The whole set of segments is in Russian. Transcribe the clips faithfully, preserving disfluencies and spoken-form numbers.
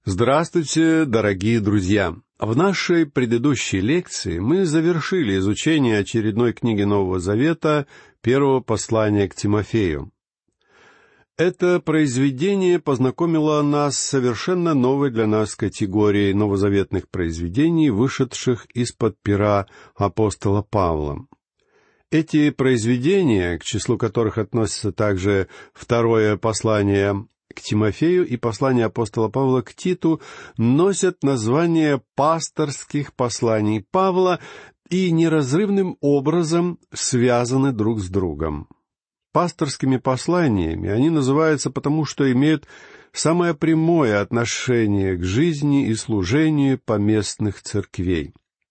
Здравствуйте, дорогие друзья! В нашей предыдущей лекции мы завершили изучение очередной книги Нового Завета, первого послания к Тимофею. Это произведение познакомило нас с совершенно новой для нас категорией новозаветных произведений, вышедших из-под пера апостола Павла. Эти произведения, к числу которых относятся также второе послание к Тимофею и послание апостола Павла к Титу, носят название пасторских посланий Павла и неразрывным образом связаны друг с другом. Пасторскими посланиями они называются потому, что имеют самое прямое отношение к жизни и служению поместных церквей.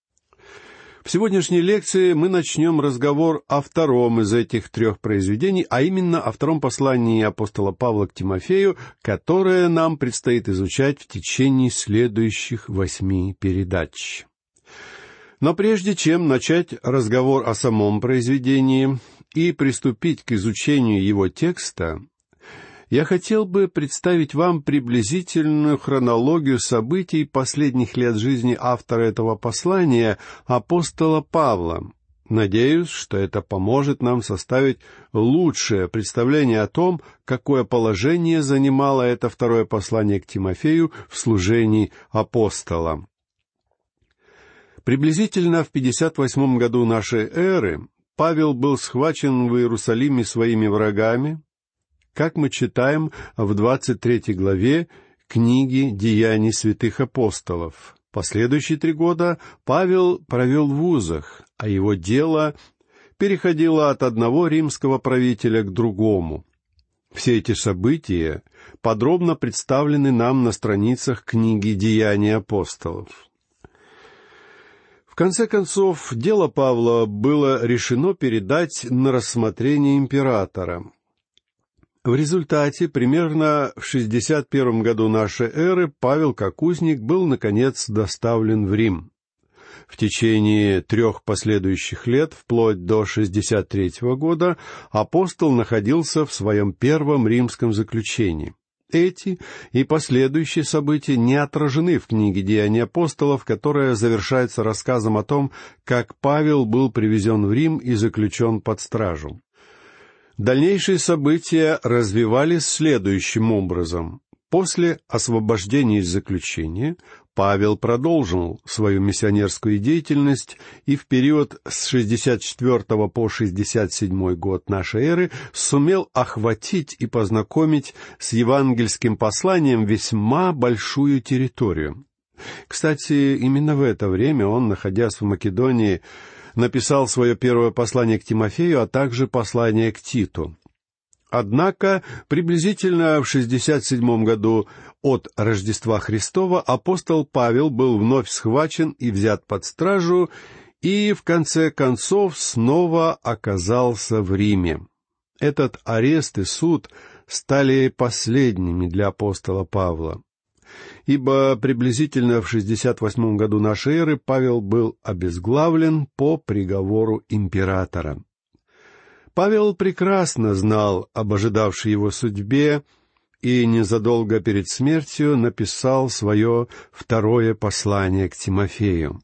В сегодняшней лекции мы начнем разговор о втором из этих трех произведений, а именно о втором послании апостола Павла к Тимофею, которое нам предстоит изучать в течение следующих восьми передач. Но прежде чем начать разговор о самом произведении и приступить к изучению его текста, я хотел бы представить вам приблизительную хронологию событий последних лет жизни автора этого послания, апостола Павла. Надеюсь, что это поможет нам составить лучшее представление о том, какое положение занимало это второе послание к Тимофею в служении апостола. Приблизительно в пятьдесят восьмом году нашей эры Павел был схвачен в Иерусалиме своими врагами, как мы читаем в двадцать третьей главе книги «Деяний святых апостолов». Последующие три года Павел провел в вузах, а его дело переходило от одного римского правителя к другому. Все эти события подробно представлены нам на страницах книги «Деяний апостолов». В конце концов, дело Павла было решено передать на рассмотрение императора. В результате, примерно в шестьдесят первом году нашей эры, Павел, как узник, был, наконец, доставлен в Рим. В течение трех последующих лет, вплоть до шестьдесят третьего года, апостол находился в своем первом римском заключении. Эти и последующие события не отражены в книге «Деяний апостолов», которая завершается рассказом о том, как Павел был привезен в Рим и заключен под стражу. Дальнейшие события развивались следующим образом. После освобождения из заключения Павел продолжил свою миссионерскую деятельность и в период с шестьдесят четвёртого по шестьдесят седьмой год нашей эры сумел охватить и познакомить с евангельским посланием весьма большую территорию. Кстати, именно в это время он, находясь в Македонии, написал свое первое послание к Тимофею, а также послание к Титу. Однако, приблизительно в шестьдесят седьмом году от Рождества Христова апостол Павел был вновь схвачен и взят под стражу, и, в конце концов, снова оказался в Риме. Этот арест и суд стали последними для апостола Павла, ибо приблизительно в шестьдесят восьмом году нашей эры Павел был обезглавлен по приговору императора. Павел прекрасно знал об ожидавшей его судьбе и незадолго перед смертью написал свое второе послание к Тимофею.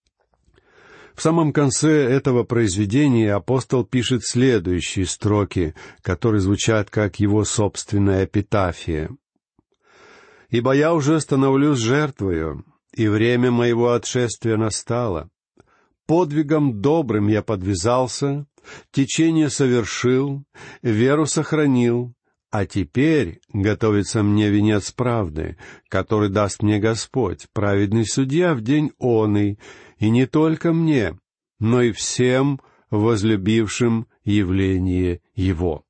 В самом конце этого произведения апостол пишет следующие строки, которые звучат как его собственная эпитафия. «Ибо я уже становлюсь жертвою, и время моего отшествия настало. Подвигом добрым я подвязался, течение совершил, веру сохранил, а теперь готовится мне венец правды, который даст мне Господь, праведный судья в день оный, и не только мне, но и всем возлюбившим явление Его».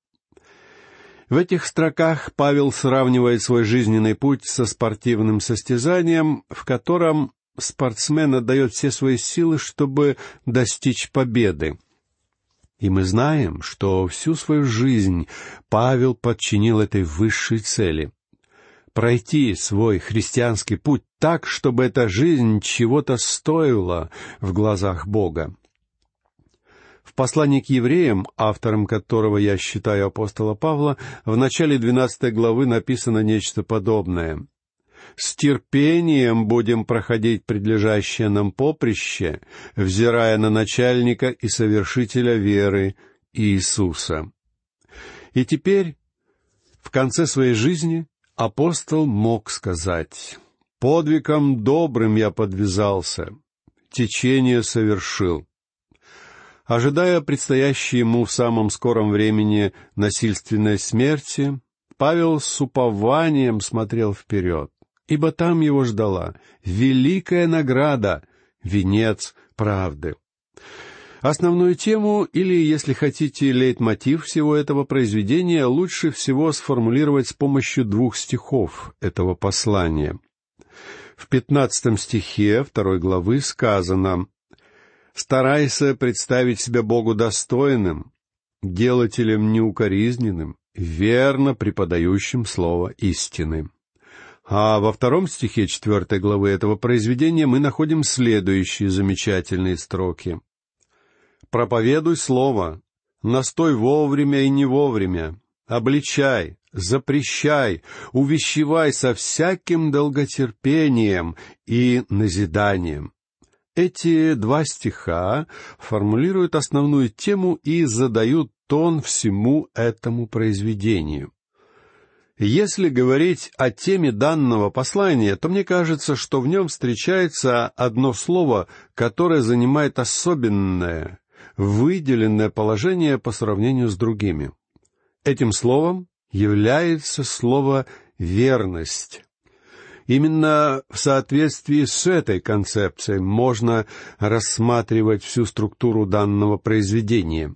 В этих строках Павел сравнивает свой жизненный путь со спортивным состязанием, в котором спортсмен отдает все свои силы, чтобы достичь победы. И мы знаем, что всю свою жизнь Павел подчинил этой высшей цели — пройти свой христианский путь так, чтобы эта жизнь чего-то стоила в глазах Бога. В послании к евреям, автором которого я считаю апостола Павла, в начале двенадцатой главы написано нечто подобное. С терпением будем проходить предлежащее нам поприще, взирая на начальника и совершителя веры Иисуса». И теперь, в конце своей жизни, апостол мог сказать: «Подвигом добрым я подвязался, течение совершил». Ожидая предстоящей ему в самом скором времени насильственной смерти, Павел с упованием смотрел вперед, ибо там его ждала великая награда, венец правды. Основную тему, или, если хотите, лейтмотив всего этого произведения лучше всего сформулировать с помощью двух стихов этого послания. В пятнадцатом стихе второй главы сказано: «Старайся представить себя Богу достойным, делателем неукоризненным, верно преподающим слово истины». А во втором стихе четвертой главы этого произведения мы находим следующие замечательные строки: «Проповедуй слово, настой вовремя и не вовремя, обличай, запрещай, увещевай со всяким долготерпением и назиданием». Эти два стиха формулируют основную тему и задают тон всему этому произведению. Если говорить о теме данного послания, то мне кажется, что в нем встречается одно слово, которое занимает особенное, выделенное положение по сравнению с другими. Этим словом является слово «верность». Именно в соответствии с этой концепцией можно рассматривать всю структуру данного произведения.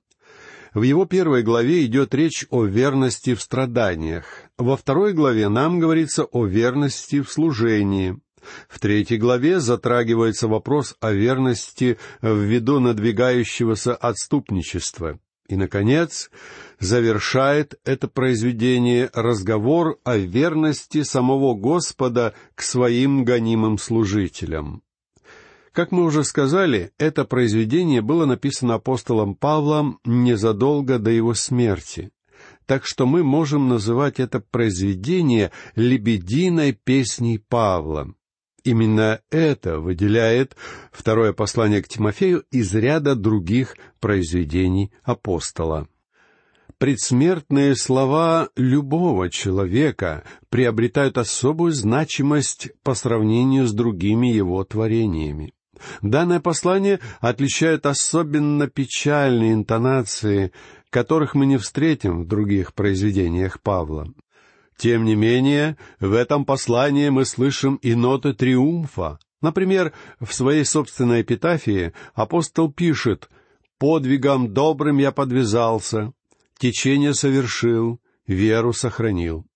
В его первой главе идет речь о верности в страданиях. Во второй главе нам говорится о верности в служении. В третьей главе затрагивается вопрос о верности ввиду надвигающегося отступничества. И, наконец, завершает это произведение разговор о верности самого Господа к своим гонимым служителям. Как мы уже сказали, это произведение было написано апостолом Павлом незадолго до его смерти, так что мы можем называть это произведение «лебединой песней Павла». Именно это выделяет второе послание к Тимофею из ряда других произведений апостола. Предсмертные слова любого человека приобретают особую значимость по сравнению с другими его творениями. Данное послание отличает особенно печальные интонации, которых мы не встретим в других произведениях Павла. Тем не менее, в этом послании мы слышим и ноты триумфа. Например, в своей собственной эпитафии апостол пишет: «Подвигом добрым я подвязался, течение совершил, веру сохранил».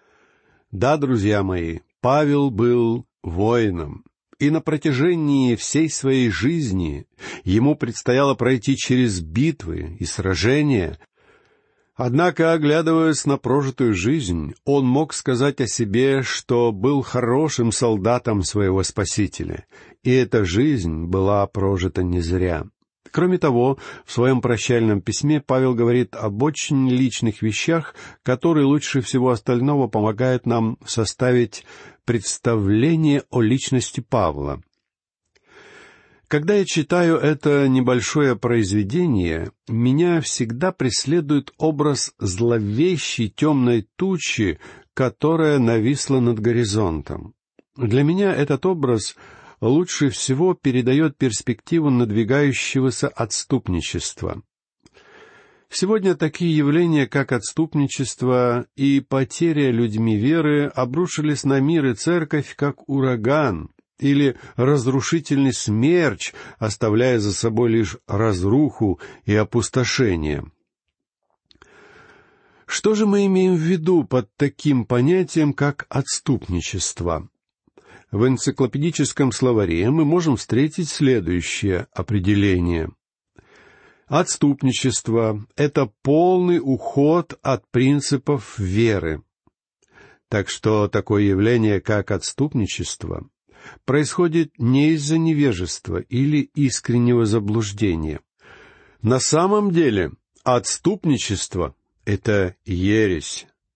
Да, друзья мои, Павел был воином, и на протяжении всей своей жизни ему предстояло пройти через битвы и сражения. Однако, оглядываясь на прожитую жизнь, он мог сказать о себе, что был хорошим солдатом своего Спасителя, и эта жизнь была прожита не зря. Кроме того, в своем прощальном письме Павел говорит об очень личных вещах, которые лучше всего остального помогают нам составить представление о личности Павла. Когда я читаю это небольшое произведение, меня всегда преследует образ зловещей темной тучи, которая нависла над горизонтом. Для меня этот образ лучше всего передает перспективу надвигающегося отступничества. Сегодня такие явления, как отступничество и потеря людьми веры, обрушились на мир и церковь, как ураган или разрушительный смерч, оставляя за собой лишь разруху и опустошение. Что же мы имеем в виду под таким понятием, как отступничество? В энциклопедическом словаре мы можем встретить следующее определение. Отступничество — это полный уход от принципов веры. Так что такое явление, как отступничество, происходит не из-за невежества или искреннего заблуждения. На самом деле отступничество — это ересь.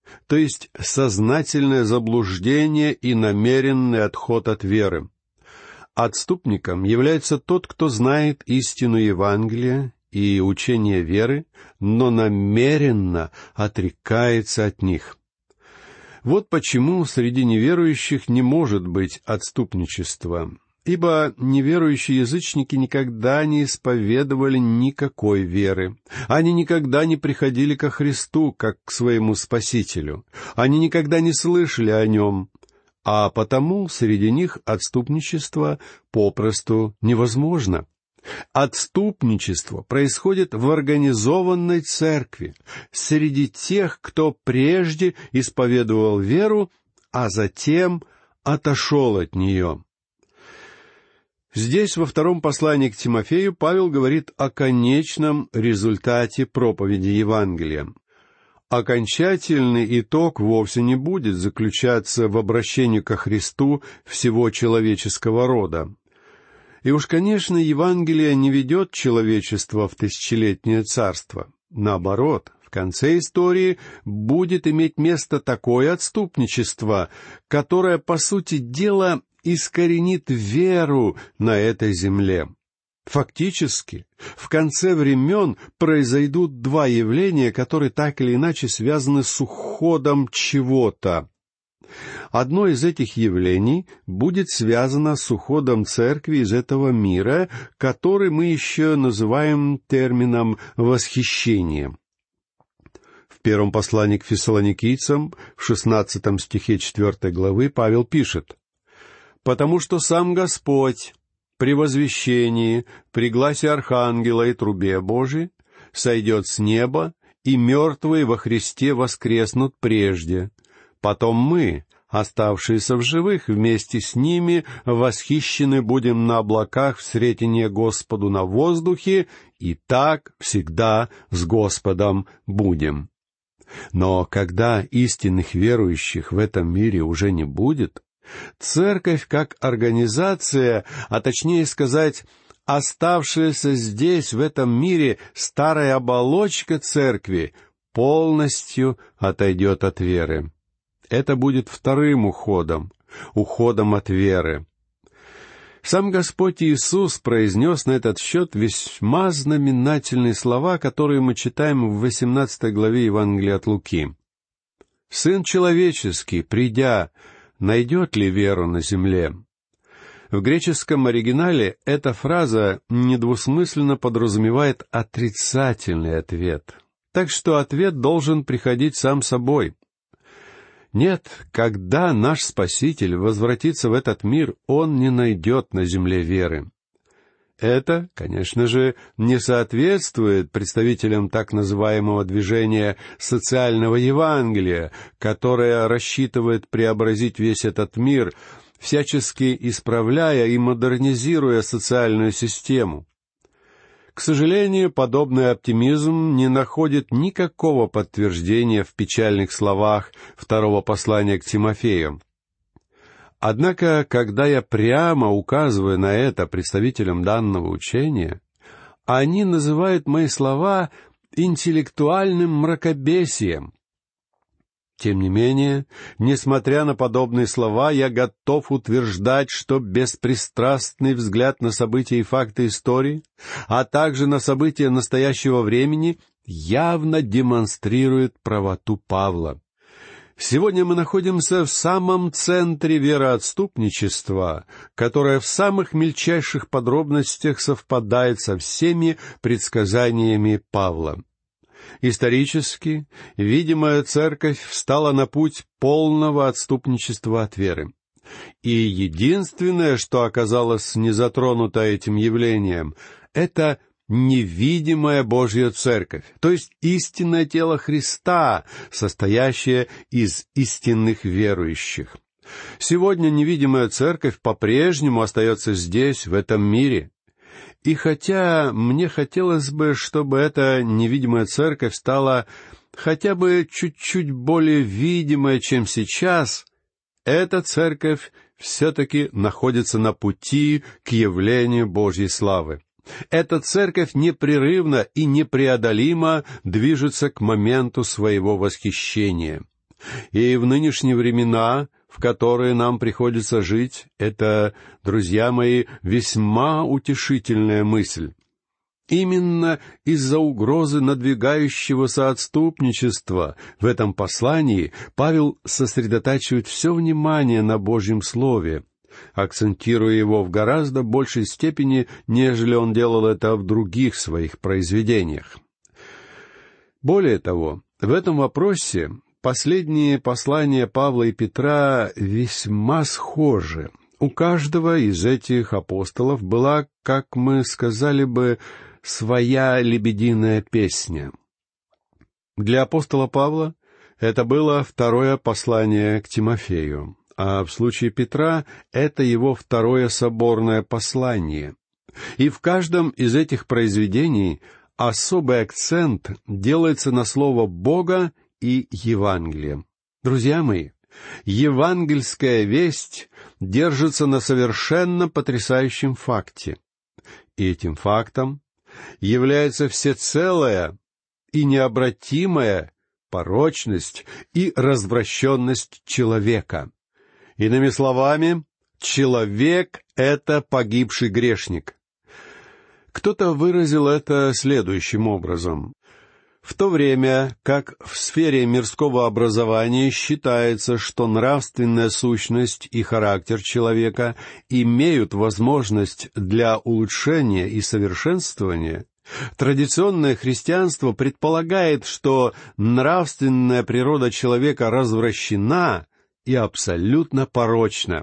то есть сознательное заблуждение и намеренный отход от веры. Отступником является тот, кто знает истину Евангелия и учение веры, но намеренно отрекается от них. Вот почему среди неверующих не может быть отступничества, ибо неверующие язычники никогда не исповедовали никакой веры. Они никогда не приходили ко Христу, как к своему Спасителю. Они никогда не слышали о Нем, а потому среди них отступничество попросту невозможно. Отступничество происходит в организованной церкви, среди тех, кто прежде исповедовал веру, а затем отошел от нее. Здесь, во втором послании к Тимофею, Павел говорит о конечном результате проповеди Евангелия. Окончательный итог вовсе не будет заключаться в обращении ко Христу всего человеческого рода. И уж, конечно, Евангелие не ведет человечество в тысячелетнее царство. Наоборот, в конце истории будет иметь место такое отступничество, которое, по сути дела, искоренит веру на этой земле. Фактически, в конце времен произойдут два явления, которые так или иначе связаны с уходом чего-то. Одно из этих явлений будет связано с уходом церкви из этого мира, который мы еще называем термином «восхищение». В первом послании к фессалоникийцам, в шестнадцатом стихе четвёртой главы, Павел пишет: «Потому что сам Господь при возвещении, при гласе архангела и трубе Божией сойдет с неба, и мертвые во Христе воскреснут прежде. Потом мы, оставшиеся в живых, вместе с ними восхищены будем на облаках в сретение Господу на воздухе, и так всегда с Господом будем». Но когда истинных верующих в этом мире уже не будет, церковь как организация, а точнее сказать, оставшаяся здесь, в этом мире, старая оболочка церкви, полностью отойдет от веры. Это будет вторым уходом, уходом от веры. Сам Господь Иисус произнес на этот счет весьма знаменательные слова, которые мы читаем в восемнадцатой главе Евангелия от Луки. «Сын человеческий, придя, найдет ли веру на земле?» В греческом оригинале эта фраза недвусмысленно подразумевает отрицательный ответ. Так что ответ должен приходить сам собой. Нет, когда наш Спаситель возвратится в этот мир, Он не найдет на земле веры. Это, конечно же, не соответствует представителям так называемого движения социального Евангелия, которое рассчитывает преобразить весь этот мир, всячески исправляя и модернизируя социальную систему. К сожалению, подобный оптимизм не находит никакого подтверждения в печальных словах второго послания к Тимофею. Однако, когда я прямо указываю на это представителям данного учения, они называют мои слова интеллектуальным мракобесием. Тем не менее, несмотря на подобные слова, я готов утверждать, что беспристрастный взгляд на события и факты истории, а также на события настоящего времени, явно демонстрирует правоту Павла. Сегодня мы находимся в самом центре вероотступничества, которое в самых мельчайших подробностях совпадает со всеми предсказаниями Павла. Исторически, видимая церковь встала на путь полного отступничества от веры. И единственное, что оказалось не затронуто этим явлением, это невидимая Божья церковь, то есть истинное тело Христа, состоящее из истинных верующих. Сегодня невидимая церковь по-прежнему остается здесь, в этом мире. И хотя мне хотелось бы, чтобы эта невидимая церковь стала хотя бы чуть-чуть более видимой, чем сейчас, эта церковь все-таки находится на пути к явлению Божьей славы. Эта церковь непрерывно и непреодолимо движется к моменту своего восхищения. И в нынешние времена, в которые нам приходится жить, это, друзья мои, весьма утешительная мысль. Именно из-за угрозы надвигающегося отступничества в этом послании Павел сосредотачивает все внимание на Божьем Слове, акцентируя его в гораздо большей степени, нежели он делал это в других своих произведениях. Более того, в этом вопросе последние послания Павла и Петра весьма схожи. У каждого из этих апостолов была, как мы сказали бы, своя лебединая песня. Для апостола Павла это было второе послание к Тимофею, а в случае Петра это его второе соборное послание. И в каждом из этих произведений особый акцент делается на слово Бога и Евангелие. Друзья мои, евангельская весть держится на совершенно потрясающем факте. И этим фактом является всецелая и необратимая порочность и развращенность человека. Иными словами, человек — это погибший грешник. Кто-то выразил это следующим образом. В то время как в сфере мирского образования считается, что нравственная сущность и характер человека имеют возможность для улучшения и совершенствования, традиционное христианство предполагает, что нравственная природа человека развращена и абсолютно порочна.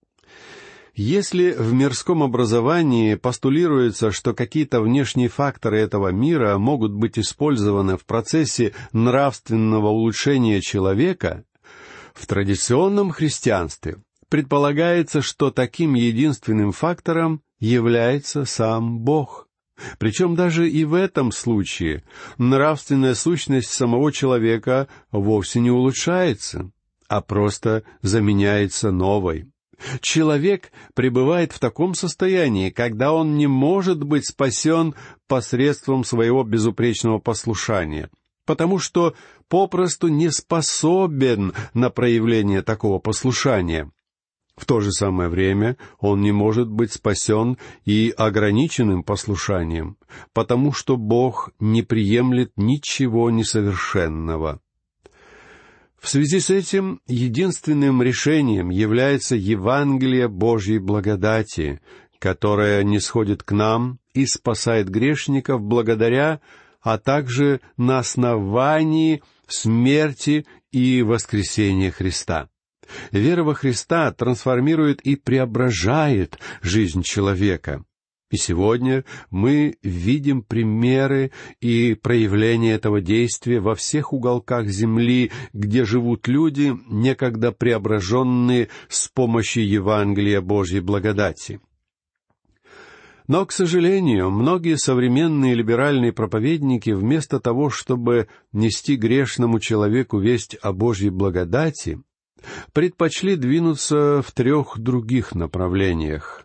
Если в мирском образовании постулируется, что какие-то внешние факторы этого мира могут быть использованы в процессе нравственного улучшения человека, в традиционном христианстве предполагается, что таким единственным фактором является сам Бог. Причем даже и в этом случае нравственная сущность самого человека вовсе не улучшается, а просто заменяется новой. Человек пребывает в таком состоянии, когда он не может быть спасен посредством своего безупречного послушания, потому что попросту не способен на проявление такого послушания. В то же самое время он не может быть спасен и ограниченным послушанием, потому что Бог не приемлет ничего несовершенного. В связи с этим единственным решением является Евангелие Божьей благодати, которое нисходит к нам и спасает грешников благодаря, а также на основании смерти и воскресения Христа. Вера во Христа трансформирует и преображает жизнь человека. И сегодня мы видим примеры и проявления этого действия во всех уголках земли, где живут люди, некогда преображенные с помощью Евангелия Божьей благодати. Но, к сожалению, многие современные либеральные проповедники, вместо того, чтобы нести грешному человеку весть о Божьей благодати, предпочли двинуться в трех других направлениях.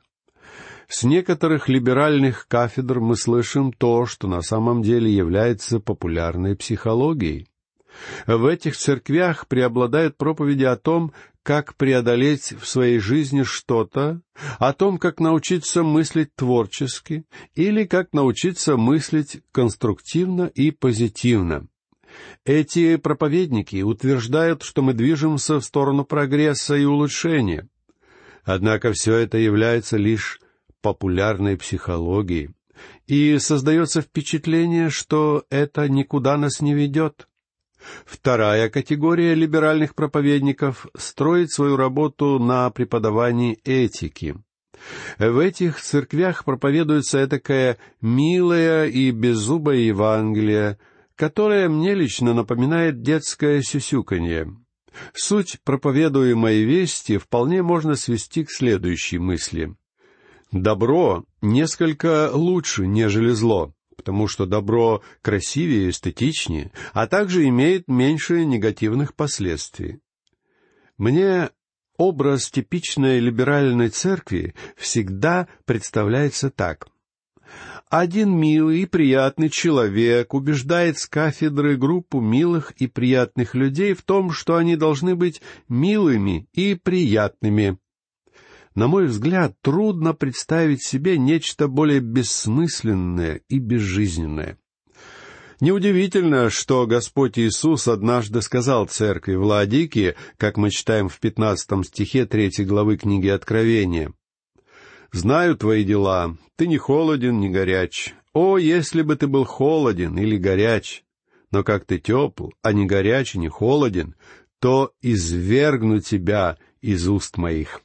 С некоторых либеральных кафедр мы слышим то, что на самом деле является популярной психологией. В этих церквях преобладают проповеди о том, как преодолеть в своей жизни что-то, о том, как научиться мыслить творчески или как научиться мыслить конструктивно и позитивно. Эти проповедники утверждают, что мы движемся в сторону прогресса и улучшения. Однако все это является лишь популярной психологией, и создается впечатление, что это никуда нас не ведет. Вторая категория либеральных проповедников строит свою работу на преподавании этики. В этих церквях проповедуется этакое милое и беззубое Евангелие, которое мне лично напоминает детское сюсюканье. Суть проповедуемой вести вполне можно свести к следующей мысли. Добро несколько лучше, нежели зло, потому что добро красивее и эстетичнее, а также имеет меньше негативных последствий. Мне образ типичной либеральной церкви всегда представляется так. Один милый и приятный человек убеждает с кафедры группу милых и приятных людей в том, что они должны быть милыми и приятными. На мой взгляд, трудно представить себе нечто более бессмысленное и безжизненное. Неудивительно, что Господь Иисус однажды сказал церкви в Лаодикии, как мы читаем в пятнадцатом стихе третьей главы книги Откровения: «Знаю твои дела, ты не холоден, не горяч. О, если бы ты был холоден или горяч! Но как ты тепл, а не горяч и не холоден, то извергну тебя из уст моих».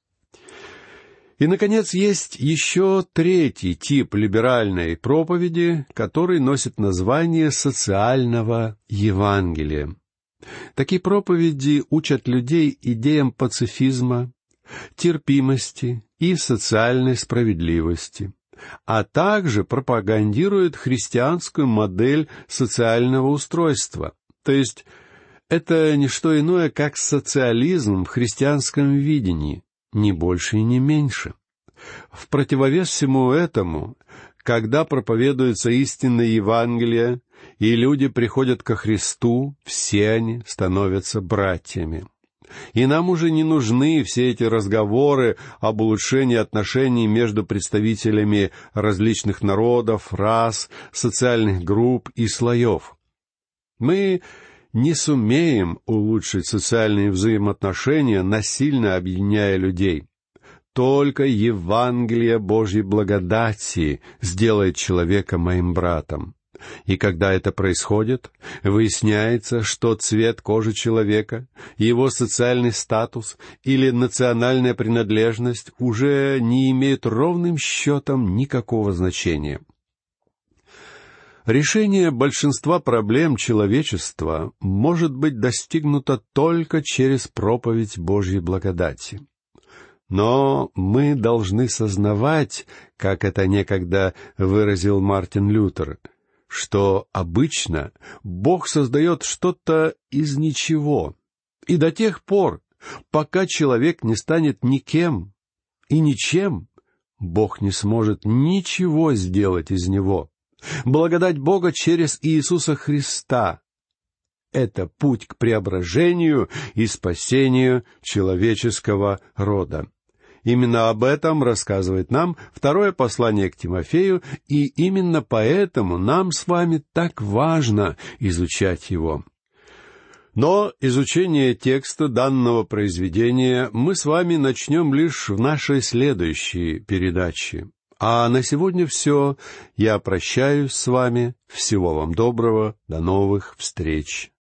И, наконец, есть еще третий тип либеральной проповеди, который носит название социального Евангелия. Такие проповеди учат людей идеям пацифизма, терпимости и социальной справедливости, а также пропагандируют христианскую модель социального устройства. То есть это не что иное, как социализм в христианском видении, ни больше и не меньше. В противовес всему этому, когда проповедуется истинное Евангелие, и люди приходят ко Христу, все они становятся братьями. И нам уже не нужны все эти разговоры об улучшении отношений между представителями различных народов, рас, социальных групп и слоев. Мы не сумеем улучшить социальные взаимоотношения, насильно объединяя людей. Только Евангелие Божьей благодати сделает человека моим братом. И когда это происходит, выясняется, что цвет кожи человека, его социальный статус или национальная принадлежность уже не имеют ровным счетом никакого значения. Решение большинства проблем человечества может быть достигнуто только через проповедь Божьей благодати. Но мы должны сознавать, как это некогда выразил Мартин Лютер, что обычно Бог создает что-то из ничего, и до тех пор, пока человек не станет никем и ничем, Бог не сможет ничего сделать из него. Благодать Бога через Иисуса Христа — это путь к преображению и спасению человеческого рода. Именно об этом рассказывает нам второе послание к Тимофею, и именно поэтому нам с вами так важно изучать его. Но изучение текста данного произведения мы с вами начнем лишь в нашей следующей передаче. А на сегодня все. Я прощаюсь с вами. Всего вам доброго. До новых встреч.